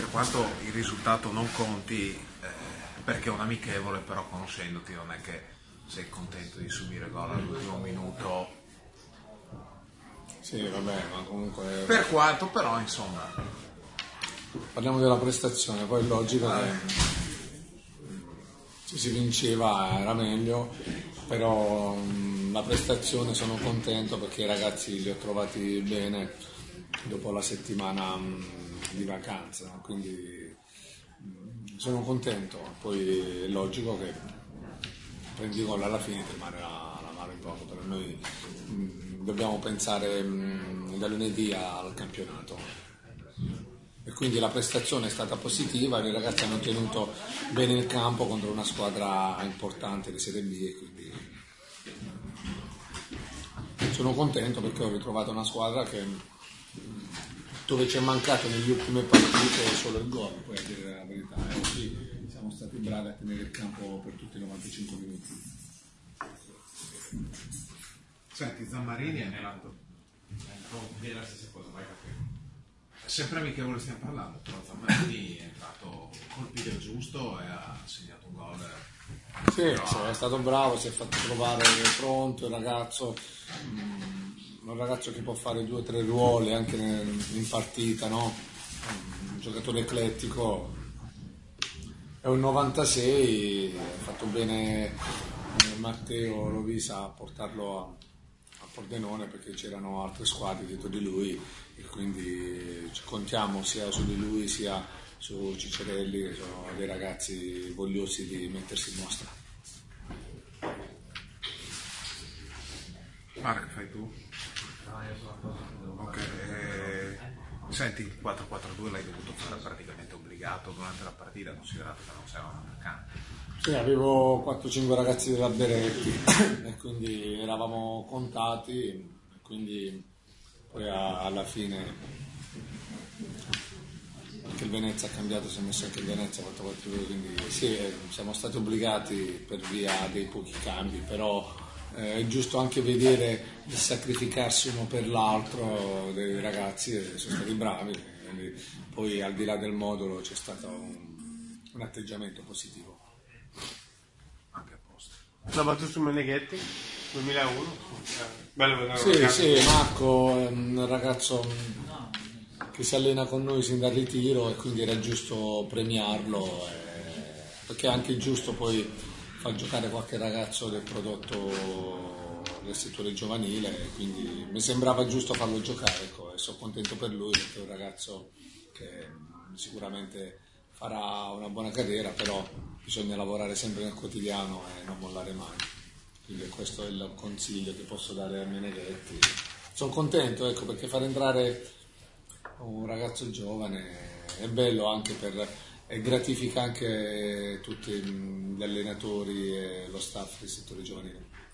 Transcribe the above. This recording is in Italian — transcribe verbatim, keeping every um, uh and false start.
per quanto il risultato non conti, eh, perché è un amichevole, però conoscendoti non è che sei contento di subire gol all'ultimo minuto. Sì, vabbè, ma comunque... Per quanto, però, insomma... Parliamo della prestazione, poi è logico che se si vinceva era meglio, però mh, la prestazione sono contento perché i ragazzi li ho trovati bene dopo la settimana mh, di vacanza, quindi mh, sono contento. Poi è logico che prendi gol alla fine ti rimane la, la mano in poco, per noi mh, dobbiamo pensare mh, da lunedì al campionato. E quindi la prestazione è stata positiva, i ragazzi hanno tenuto bene il campo contro una squadra importante di Serie B e quindi sono contento perché ho ritrovato una squadra che dove ci è mancato negli ultime partite solo il gol, poi a dire la verità, e oggi siamo stati bravi a tenere il campo per tutti i novantacinque minuti. Senti, Zammarini è entrato. È la stessa cosa, vai caffè. Sempre amichevole stiamo parlando, però Zammarini è entrato col piede giusto e ha segnato un gol. Sì, però... sì, è stato bravo, si è fatto trovare pronto il ragazzo, un ragazzo che può fare due o tre ruoli anche in partita, no? Un giocatore eclettico, è un novantasei, ha fatto bene Matteo Rovisa a portarlo a Pordenone perché c'erano altre squadre dietro di lui e quindi contiamo sia su di lui sia su Ciccerelli, che sono dei ragazzi vogliosi di mettersi in mostra. Marco, fai tu? Ok, eh, senti, il quattro quattro due l'hai dovuto fare praticamente obbligato durante la partita, considerato che non sei un attaccante. Sì, avevo quattro cinque ragazzi della Beretti e quindi eravamo contati e quindi poi a, alla fine anche il Venezia ha cambiato, si è messo anche il Venezia quattro quattro due, quindi sì, siamo stati obbligati per via dei pochi cambi, però eh, è giusto anche vedere il sacrificarsi uno per l'altro dei ragazzi e sono stati bravi, quindi poi al di là del modulo c'è stato un, un atteggiamento positivo. Anche a posto. La battuta su Meneghetti duemilauno, bello vedere. Sì, sì, Marco è un ragazzo che si allena con noi sin dal ritiro e quindi era giusto premiarlo, eh, perché è anche giusto poi far giocare qualche ragazzo del prodotto del settore giovanile, quindi mi sembrava giusto farlo giocare, ecco, e sono contento per lui perché è un ragazzo che sicuramente farà una buona carriera, però bisogna lavorare sempre nel quotidiano e non mollare mai. Quindi questo è il consiglio che posso dare a Meneghetti. Sono contento, ecco, perché far entrare un ragazzo giovane è bello anche per e gratifica anche tutti gli allenatori e lo staff del settore giovanile.